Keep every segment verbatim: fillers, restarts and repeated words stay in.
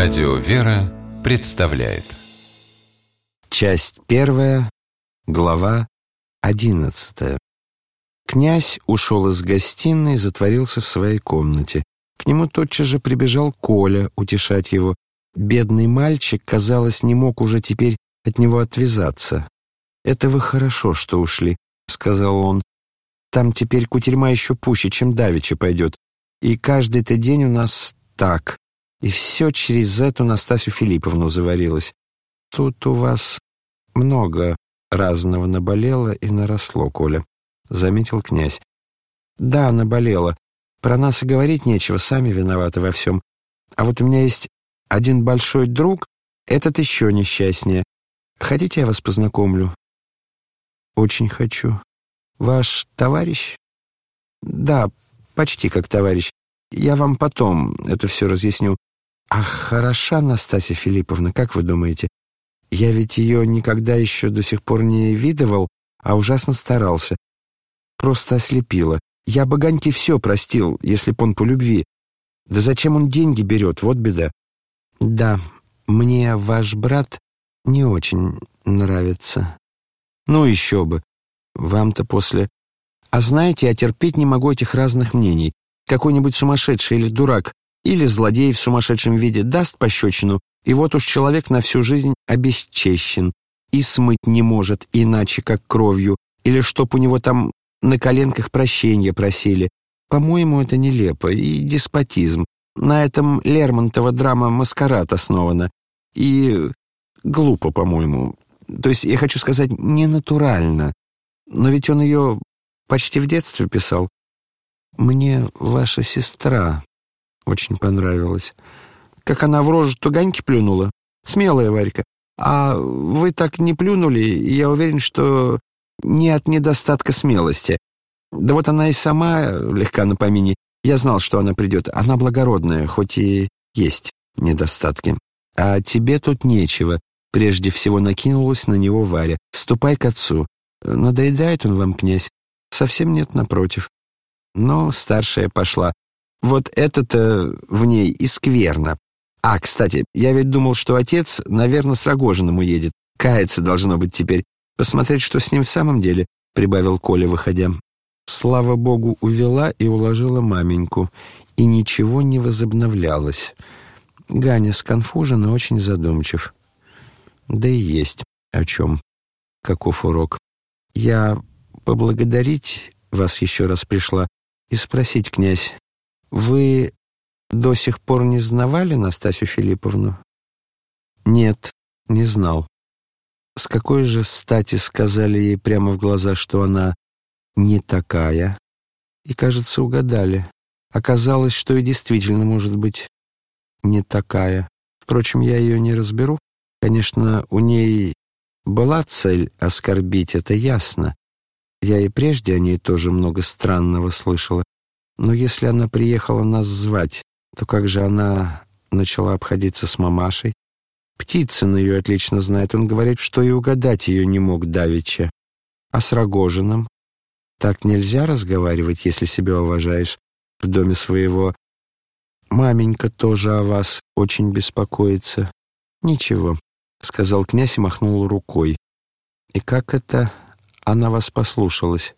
Радио «Вера» представляет. Часть первая, глава одиннадцатая. Князь ушел из гостиной и затворился в своей комнате. К нему тотчас же прибежал Коля утешать его. Бедный мальчик, казалось, не мог уже теперь от него отвязаться. «Это вы хорошо, что ушли», — сказал он. «Там теперь кутерьма еще пуще, чем давеча пойдет. И каждый-то день у нас так. И все через эту Настасью Филипповну заварилось. Тут у вас много разного наболело и наросло, Коля», — заметил князь. «Да, наболело. Про нас и говорить нечего, сами виноваты во всем. А вот у меня есть один большой друг, этот еще несчастнее. Хотите, я вас познакомлю?» «Очень хочу. Ваш товарищ?» «Да, почти как товарищ. Я вам потом это все разъясню. А хороша Настасья Филипповна, как вы думаете? Я ведь ее никогда еще до сих пор не видывал, а ужасно старался. Просто ослепила. Я бы Ганьке все простил, если б он по любви. Да зачем он деньги берет, вот беда. Да, мне ваш брат не очень нравится. Ну еще бы. Вам-то после... А знаете, я терпеть не могу этих разных мнений. Какой-нибудь сумасшедший или дурак, или злодей в сумасшедшем виде даст пощечину, и вот уж человек на всю жизнь обесчещен, и смыть не может иначе, как кровью, или чтоб у него там на коленках прощения просили. По-моему, это нелепо и деспотизм. На этом Лермонтова драма «Маскарад» основана. И глупо, по-моему. То есть, я хочу сказать, ненатурально. Но ведь он ее почти в детстве писал. Мне ваша сестра очень понравилась. Как она в рожу-то Ганьки плюнула. Смелая Варька. А вы так не плюнули, и я уверен, что не от недостатка смелости. Да вот она и сама легка на помине. Я знал, что она придет. Она благородная, хоть и есть недостатки. А тебе тут нечего. Прежде всего накинулась на него Варя. Ступай к отцу. Надоедает он вам, князь? Совсем нет, напротив. Но старшая пошла. Вот это-то в ней и скверно. А, кстати, я ведь думал, что отец, наверное, с Рогожиным уедет. Каяться должно быть теперь. Посмотреть, что с ним в самом деле, — прибавил Коля, выходя. Слава богу, увела и уложила маменьку, и ничего не возобновлялось. Ганя сконфужен и очень задумчив. Да и есть о чем. Каков урок. Я поблагодарить вас еще раз пришла и спросить, князь, вы до сих пор не знавали Настасью Филипповну? Нет, не знал. С какой же стати сказали ей прямо в глаза, что она не такая? И, кажется, угадали. Оказалось, что и действительно может быть не такая. Впрочем, я ее не разберу. Конечно, у ней была цель оскорбить, это ясно. Я и прежде о ней тоже много странного слышала. Но если она приехала нас звать, то как же она начала обходиться с мамашей? Птицын ее отлично знает. Он говорит, что и угадать ее не мог давеча. А с Рогожиным? Так нельзя разговаривать, если себя уважаешь в доме своего. Маменька тоже о вас очень беспокоится. Ничего, — сказал князь и махнул рукой. И как это она вас послушалась?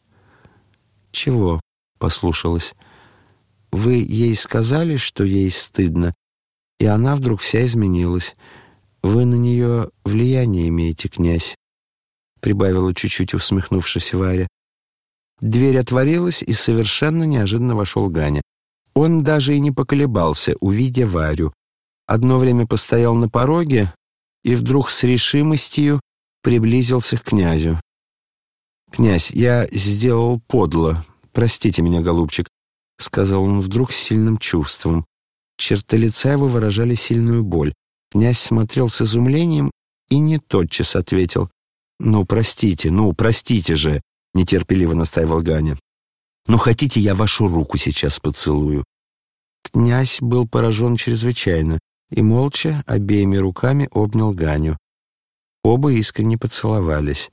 Чего послушалась? Вы ей сказали, что ей стыдно, и она вдруг вся изменилась. Вы на нее влияние имеете, князь, — прибавила чуть-чуть усмехнувшись Варя. Дверь отворилась, и совершенно неожиданно вошел Ганя. Он даже и не поколебался, увидя Варю. Одно время постоял на пороге и вдруг с решимостью приблизился к князю. «Князь, я сделал подло. Простите меня, голубчик», — сказал он вдруг с сильным чувством. Черты лица его выражали сильную боль. Князь смотрел с изумлением и не тотчас ответил. «Ну, простите, ну, простите же», — нетерпеливо настаивал Ганя. «Ну, хотите, я вашу руку сейчас поцелую?» Князь был поражен чрезвычайно и молча обеими руками обнял Ганю. Оба искренне поцеловались.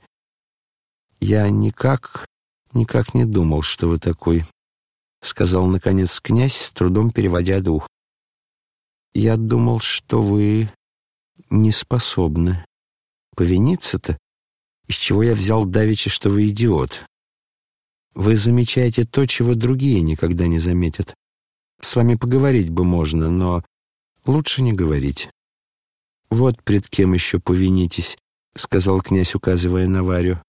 «Я никак, никак не думал, что вы такой», — сказал, наконец, князь, с трудом переводя дух. я думал, что вы не способны. Повиниться-то? Из чего я взял давеча, что вы идиот? Вы замечаете то, чего другие никогда не заметят. С вами поговорить бы можно, но лучше не говорить. Вот пред кем еще повинитесь, — сказал князь, указывая на Варю.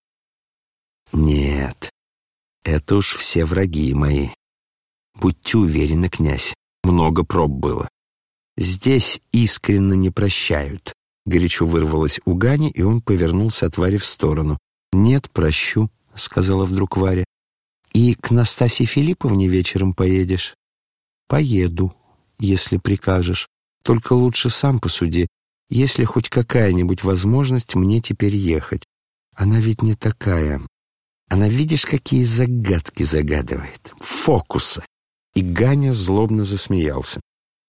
Нет, это уж все враги мои. Будьте уверены, князь, много проб было. Здесь искренно не прощают. Горячо вырвалось у Гани, и он повернулся от Вари в сторону. «Нет, прощу», — сказала вдруг Варя. «И к Настасье Филипповне вечером поедешь?» «Поеду, если прикажешь. Только лучше сам посуди, есть ли хоть какая-нибудь возможность мне теперь ехать. Она ведь не такая. Она, видишь, какие загадки загадывает. Фокусы!» И Ганя злобно засмеялся.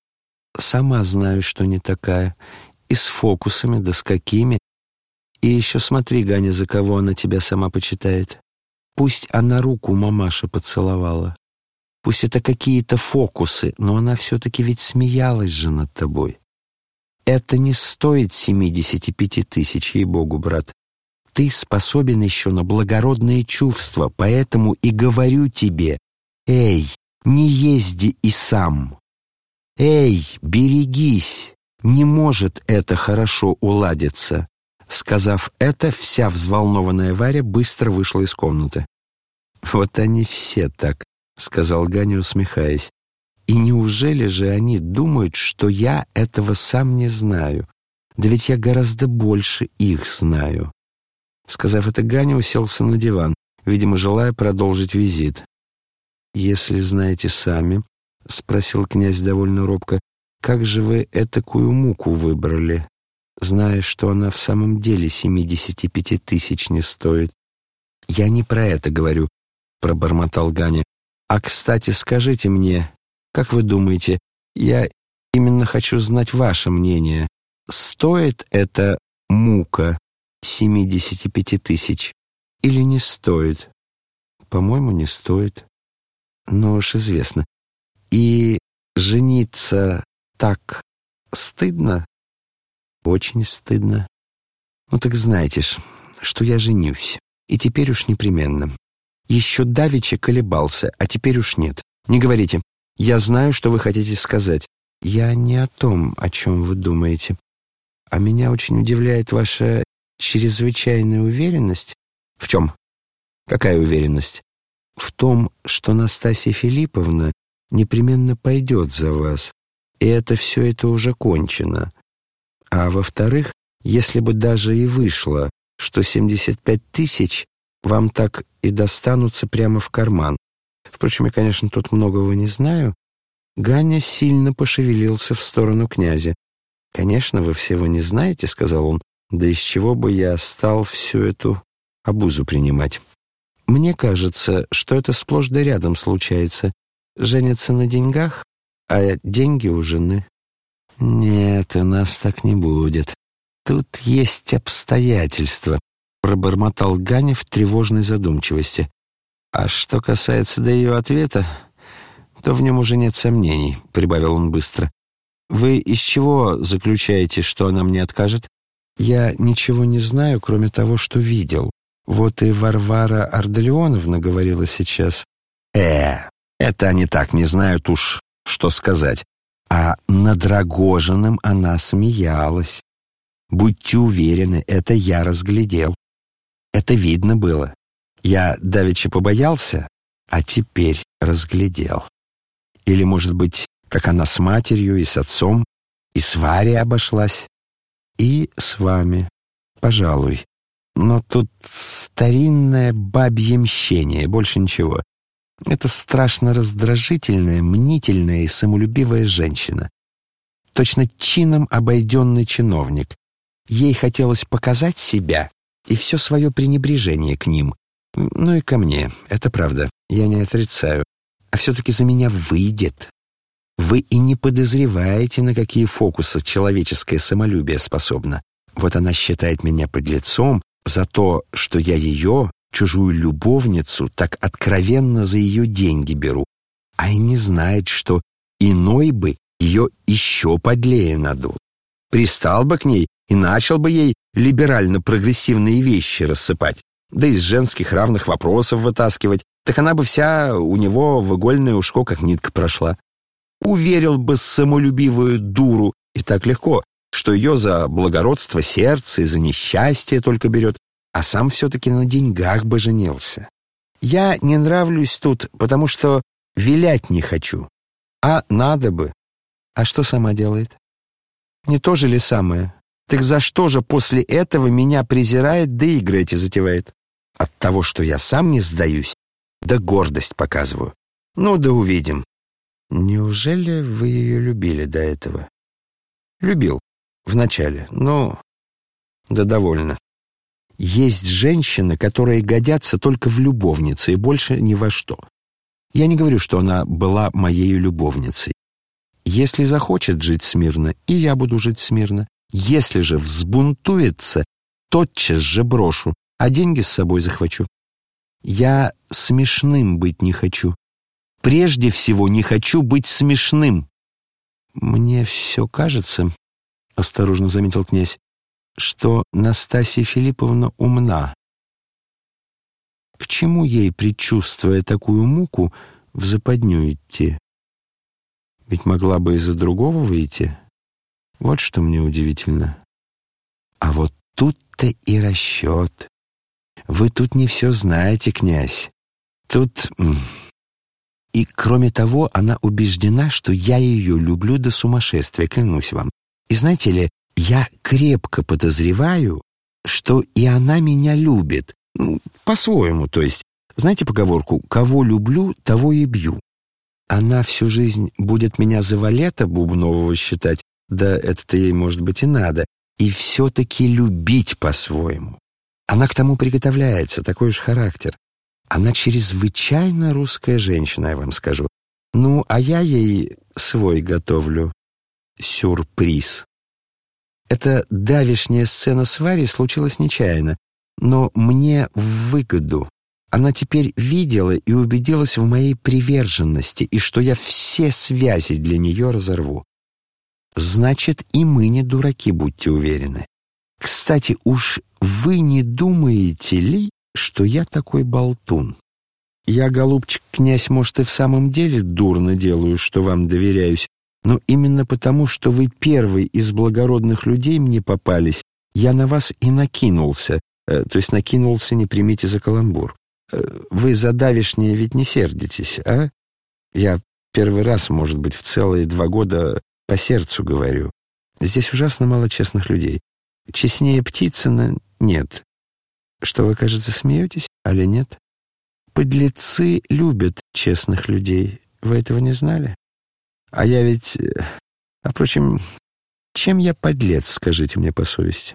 «Сама знаю, что не такая. И с фокусами, да с какими. И еще смотри, Ганя, за кого она тебя сама почитает. Пусть она руку мамаши поцеловала. Пусть это какие-то фокусы, но она все-таки ведь смеялась же над тобой. Это не стоит семидесяти пяти тысяч, ей-богу, брат. Ты способен еще на благородные чувства, поэтому и говорю тебе, эй, не езди и сам. Эй, берегись, не может это хорошо уладиться. Сказав это, вся взволнованная Варя быстро вышла из комнаты. Вот они все так, — сказал Ганя, усмехаясь. И неужели же они думают, что я этого сам не знаю? Да ведь я гораздо больше их знаю. Сказав это, Ганя уселся на диван, видимо, желая продолжить визит. «Если знаете сами, — спросил князь довольно робко, — как же вы этакую муку выбрали, зная, что она в самом деле семидесяти пяти тысяч не стоит?» «Я не про это говорю, — пробормотал Ганя. А, кстати, скажите мне, как вы думаете, я именно хочу знать ваше мнение, стоит эта мука семидесяти пяти тысяч или не стоит?» «По-моему, не стоит. Но уж известно. И жениться так стыдно?» «Очень стыдно. Ну так знаете ж, что я женюсь. И теперь уж непременно. Еще давеча колебался, а теперь уж нет. Не говорите. Я знаю, что вы хотите сказать. Я не о том, о чем вы думаете. А меня очень удивляет ваша чрезвычайная уверенность». «В чем? Какая уверенность?» «В том, что Настасья Филипповна непременно пойдет за вас, и это все это уже кончено. А во-вторых, если бы даже и вышло, что семьдесят пять тысяч вам так и достанутся прямо в карман. Впрочем, я, конечно, тут многого не знаю». Ганя сильно пошевелился в сторону князя. «Конечно, вы всего не знаете, — сказал он, — да из чего бы я стал всю эту обузу принимать? Мне кажется, что это сплошь да рядом случается. Женятся на деньгах, а деньги у жены. Нет, у нас так не будет. Тут есть обстоятельства», — пробормотал Ганя в тревожной задумчивости. «А что касается до ее ответа, то в нем уже нет сомнений», — прибавил он быстро. «Вы из чего заключаете, что она мне откажет?» «Я ничего не знаю, кроме того, что видел. Вот и Варвара Ардалионовна говорила сейчас». «Э, это они так не знают уж, что сказать. А над Рогожиным она смеялась. Будьте уверены, это я разглядел. Это видно было. Я давеча побоялся, а теперь разглядел. Или, может быть, как она с матерью и с отцом, и с Варей обошлась, и с вами, пожалуй. Но тут старинное бабье мщение, больше ничего. Это страшно раздражительная, мнительная и самолюбивая женщина. Точно чином обойденный чиновник. Ей хотелось показать себя и все свое пренебрежение к ним. Ну и ко мне, это правда, я не отрицаю. А все-таки за меня выйдет. Вы и не подозреваете, на какие фокусы человеческое самолюбие способно. Вот она считает меня подлецом за то, что я ее, чужую любовницу, так откровенно за ее деньги беру, а и не знает, что иной бы ее еще подлее надул. Пристал бы к ней и начал бы ей либерально-прогрессивные вещи рассыпать, да из женских равных вопросов вытаскивать, так она бы вся у него в игольное ушко как нитка прошла. Уверил бы самолюбивую дуру, и так легко, что ее за благородство сердца и за несчастье только берет, а сам все-таки на деньгах бы женился. Я не нравлюсь тут, потому что вилять не хочу, а надо бы. А что сама делает? Не то же ли самое? Так за что же после этого меня презирает, да игры эти затевает? От того, что я сам не сдаюсь, да гордость показываю. Ну да увидим. Неужели вы ее любили до этого? Любил. Вначале. Ну, да довольно. Есть женщины, которые годятся только в любовнице и больше ни во что. Я не говорю, что она была моей любовницей. Если захочет жить смирно, и я буду жить смирно. Если же взбунтуется, тотчас же брошу, а деньги с собой захвачу. Я смешным быть не хочу. Прежде всего не хочу быть смешным. Мне все кажется, — осторожно заметил князь, — что Настасья Филипповна умна. К чему ей, предчувствуя такую муку, в западню идти? Ведь могла бы из-за другого выйти. Вот что мне удивительно. А вот тут-то и расчет. Вы тут не все знаете, князь. Тут... И, кроме того, она убеждена, что я ее люблю до сумасшествия, клянусь вам. И знаете ли, я крепко подозреваю, что и она меня любит. Ну, по-своему, то есть. Знаете поговорку «кого люблю, того и бью». Она всю жизнь будет меня за валета бубнового считать, да это-то ей, может быть, и надо, и все-таки любить по-своему. Она к тому приготовляется, такой уж характер. Она чрезвычайно русская женщина, я вам скажу. Ну, а я ей свой готовлю сюрприз. Эта давешняя сцена с Варей случилась нечаянно, но мне в выгоду. Она теперь видела и убедилась в моей приверженности, и что я все связи для нее разорву. Значит, и мы не дураки, будьте уверены. Кстати, уж вы не думаете ли, что я такой болтун? Я, голубчик, князь, может, и в самом деле дурно делаю, что вам доверяюсь, но именно потому, что вы первый из благородных людей мне попались, я на вас и накинулся, э, то есть накинулся, не примите за каламбур. Э, вы за давешнее ведь не сердитесь, а? Я первый раз, может быть, в целые два года по сердцу говорю. Здесь ужасно мало честных людей. Честнее Птицына нет. Что вы, кажется, смеетесь, али нет? Подлецы любят честных людей. Вы этого не знали? А я ведь... А, впрочем, чем я подлец, скажите мне по совести?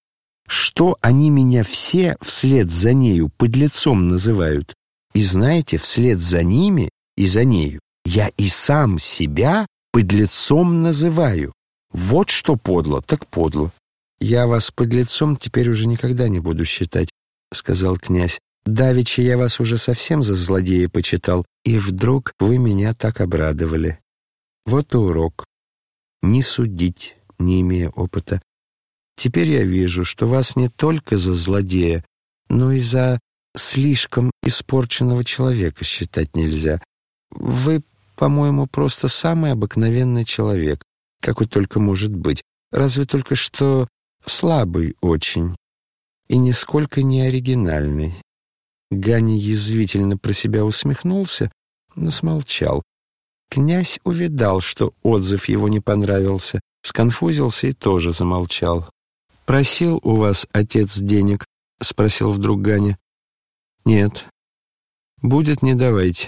Что они меня все вслед за нею подлецом называют? И знаете, вслед за ними и за нею я и сам себя подлецом называю. Вот что подло, так подло. «Я вас подлецом теперь уже никогда не буду считать», — сказал князь. «Давеча я вас уже совсем за злодея почитал, и вдруг вы меня так обрадовали. Вот и урок. Не судить, не имея опыта. Теперь я вижу, что вас не только за злодея, но и за слишком испорченного человека считать нельзя. Вы, по-моему, просто самый обыкновенный человек, какой только может быть. Разве только что слабый очень и нисколько не оригинальный». Ганя язвительно про себя усмехнулся, но смолчал. Князь увидал, что отзыв его не понравился, сконфузился и тоже замолчал. «Просил у вас отец денег?» — спросил вдруг Ганя. «Нет. Будет, не давайте.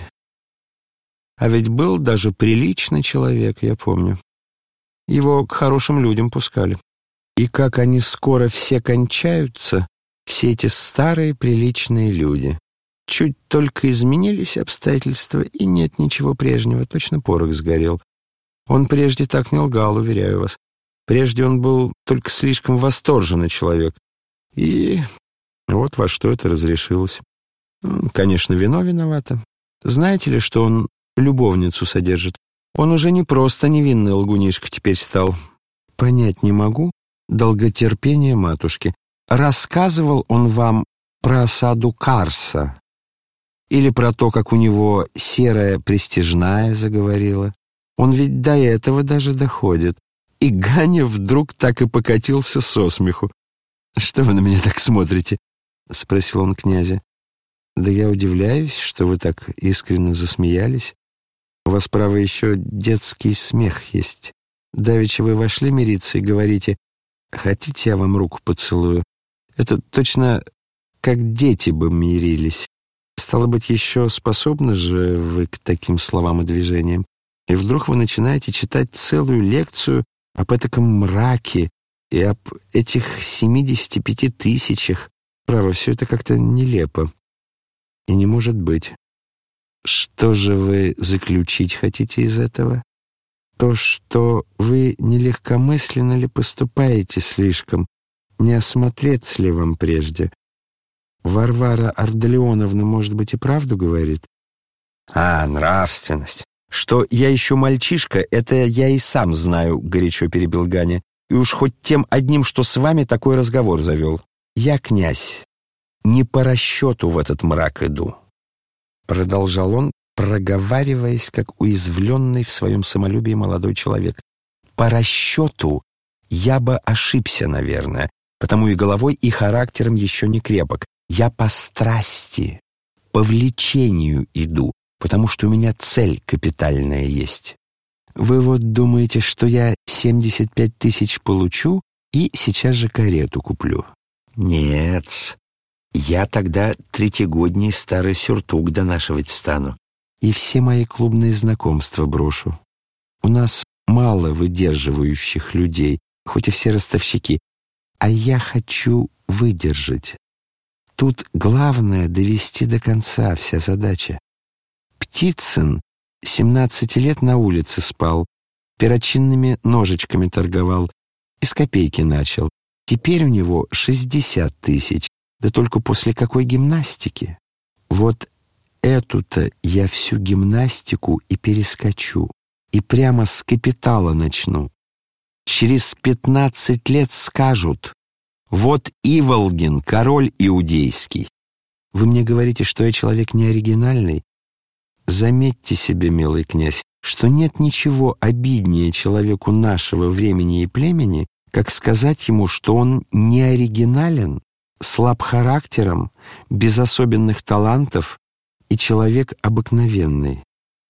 А ведь был даже приличный человек, я помню. Его к хорошим людям пускали. И как они скоро все кончаются, все эти старые приличные люди. Чуть только изменились обстоятельства, и нет ничего прежнего, точно порох сгорел. Он прежде так не лгал, уверяю вас. Прежде он был только слишком восторженный человек. И вот во что это разрешилось. Конечно, вино виновато. Знаете ли, что он любовницу содержит? Он уже не просто невинный лгунишка теперь стал. Понять не могу долготерпение матушки. Рассказывал он вам про осаду Карса? Или про то, как у него серая пристяжная заговорила? Он ведь до этого даже доходит. И Ганя вдруг так и покатился со смеху. «Что вы на меня так смотрите?» — спросил он князя. «Да я удивляюсь, что вы так искренне засмеялись. У вас, право, еще детский смех есть. Давеча вы вошли мириться и говорите: хотите, я вам руку поцелую? Это точно как дети бы мирились. Стало быть, еще способны же вы к таким словам и движениям. И вдруг вы начинаете читать целую лекцию об этаком мраке и об этих семидесяти пяти тысячах. Право, все это как-то нелепо. И не может быть. Что же вы заключить хотите из этого? То, что вы нелегкомысленно ли поступаете слишком, не осмотреться ли вам прежде? Варвара Ардалионовна, может быть, и правду говорит? А, нравственность. Что я еще мальчишка, это я и сам знаю, горячо перебил Ганя. И уж хоть тем одним, что с вами такой разговор завел. Я, князь, не по расчету в этот мрак иду. Продолжал он, проговариваясь, как уязвленный в своем самолюбии молодой человек. По расчету я бы ошибся, наверное, потому и головой, и характером еще не крепок. Я по страсти, по влечению иду, потому что у меня цель капитальная есть. Вы вот думаете, что я семьдесят пять тысяч получу и сейчас же карету куплю? Нет, я тогда третьегодний старый сюртук донашивать стану и все мои клубные знакомства брошу. У нас мало выдерживающих людей, хоть и все ростовщики, а я хочу выдержать. Тут главное довести до конца вся задача. Птицын семнадцати лет на улице спал, перочинными ножичками торговал, из копейки начал. Теперь у него шестьдесят тысяч, да только после какой гимнастики? Вот эту-то я всю гимнастику и перескочу, и прямо с капитала начну. Через пятнадцать лет скажут: вот Иволгин, король иудейский. Вы мне говорите, что я человек неоригинальный? Заметьте себе, милый князь, что нет ничего обиднее человеку нашего времени и племени, как сказать ему, что он неоригинален, слаб характером, без особенных талантов и человек обыкновенный.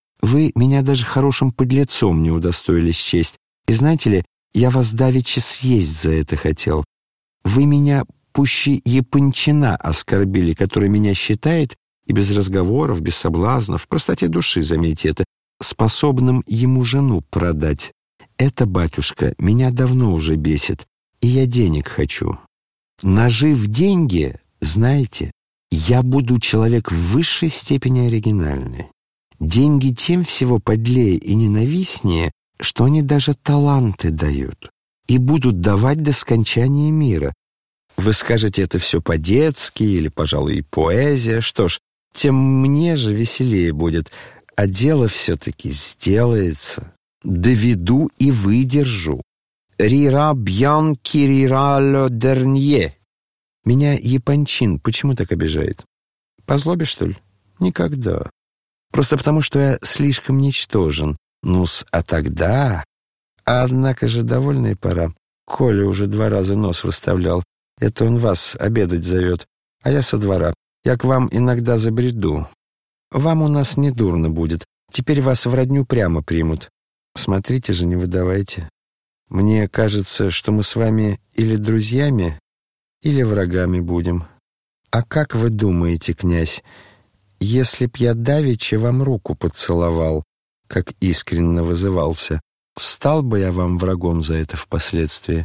Вы меня даже хорошим подлецом не удостоились честь, и знаете ли, я вас давеча съесть за это хотел. Вы меня пуще Япончина оскорбили, который меня считает, и без разговоров, без соблазнов, в простоте души, заметьте это, способным ему жену продать. Это, батюшка, меня давно уже бесит, и я денег хочу. Нажив деньги, знаете, я буду человек в высшей степени оригинальный. Деньги тем всего подлее и ненавистнее, что они даже таланты дают и будут давать до скончания мира. Вы скажете, это все по-детски или, пожалуй, и поэзия. Что ж, тем мне же веселее будет, а дело все-таки сделается. Доведу и выдержу. Рира бьян кирира ле дернье. Меня Япончин почему так обижает? По злобе, что ли? Никогда. Просто потому, что я слишком ничтожен. Ну-с, а тогда... Однако же довольно и пора. Коля уже два раза нос выставлял. Это он вас обедать зовет, а я со двора. Я к вам иногда забреду. Вам у нас не дурно будет. Теперь вас в родню прямо примут. Смотрите же, не выдавайте. Мне кажется, что мы с вами или друзьями, или врагами будем. А как вы думаете, князь, если б я давеча вам руку поцеловал, как искренне вызывался, стал бы я вам врагом за это впоследствии?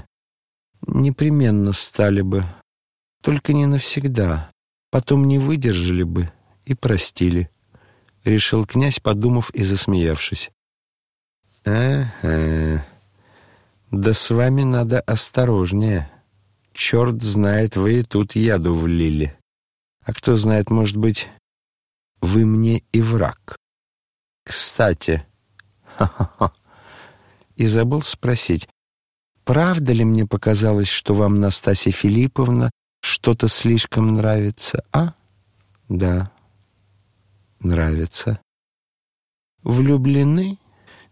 Непременно стали бы, только не навсегда. Потом не выдержали бы и простили, — решил князь, подумав и засмеявшись. Ага, да с вами надо осторожнее. Черт знает, вы и тут яду влили. А кто знает, может быть, вы мне и враг. Кстати, Ха-ха-ха. И забыл спросить, правда ли мне показалось, что вам, Настасья Филипповна, что-то слишком нравится, а? Да, нравится. Влюблены?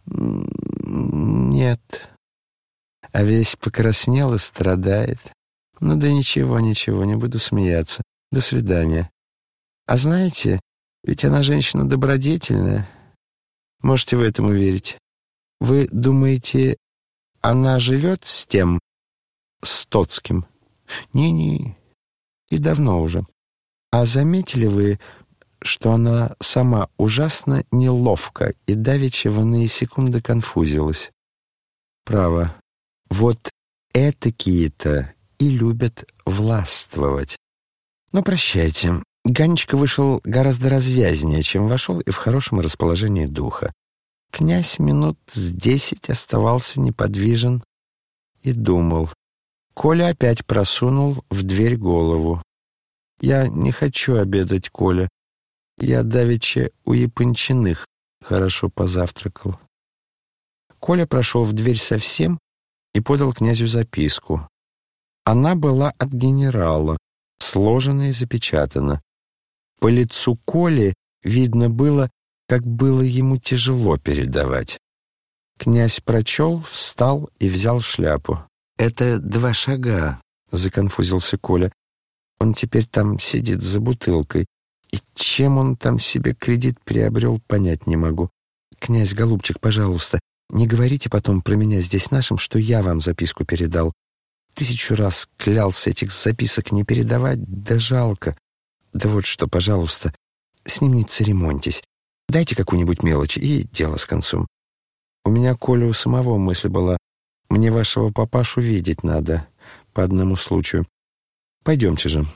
Нет. А весь покраснел и страдает. Ну да ничего, ничего, не буду смеяться. До свидания. А знаете, ведь она женщина добродетельная. Можете вы этому верить? Вы думаете, она живет с тем, с Тоцким? Не-не, и давно уже. А заметили вы, что она сама ужасно неловко и давеча в иные секунды конфузилась? Право, вот этакие-то и любят властвовать. Но прощайте, Ганечка вышел гораздо развязнее, чем вошел, и в хорошем расположении духа. Князь минут с десять оставался неподвижен и думал. Коля опять просунул в дверь голову. «Я не хочу обедать, Коля. Я давеча у Япончиных хорошо позавтракал». Коля прошел в дверь совсем и подал князю записку. Она была от генерала, сложена и запечатана. По лицу Коли видно было, как было ему тяжело передавать. Князь прочел, встал и взял шляпу. «Это два шага», — законфузился Коля. «Он теперь там сидит за бутылкой. И чем он там себе кредит приобрел, понять не могу. Князь, голубчик, пожалуйста, не говорите потом про меня здесь нашим, что я вам записку передал. Тысячу раз клялся этих записок не передавать, да жалко. Да вот что, пожалуйста, с ним не церемоньтесь. Дайте какую-нибудь мелочь, и дело с концом. У меня, Коля, у самого мысль была, мне вашего папашу видеть надо по одному случаю. Пойдемте же».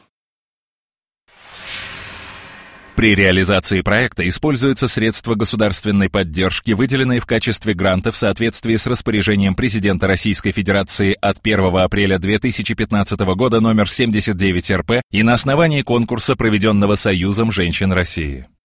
При реализации проекта используются средства государственной поддержки, выделенные в качестве гранта в соответствии с распоряжением президента Российской Федерации от первого апреля две тысячи пятнадцатого года номер семьдесят девять эр пэ и на основании конкурса, проведенного Союзом женщин России.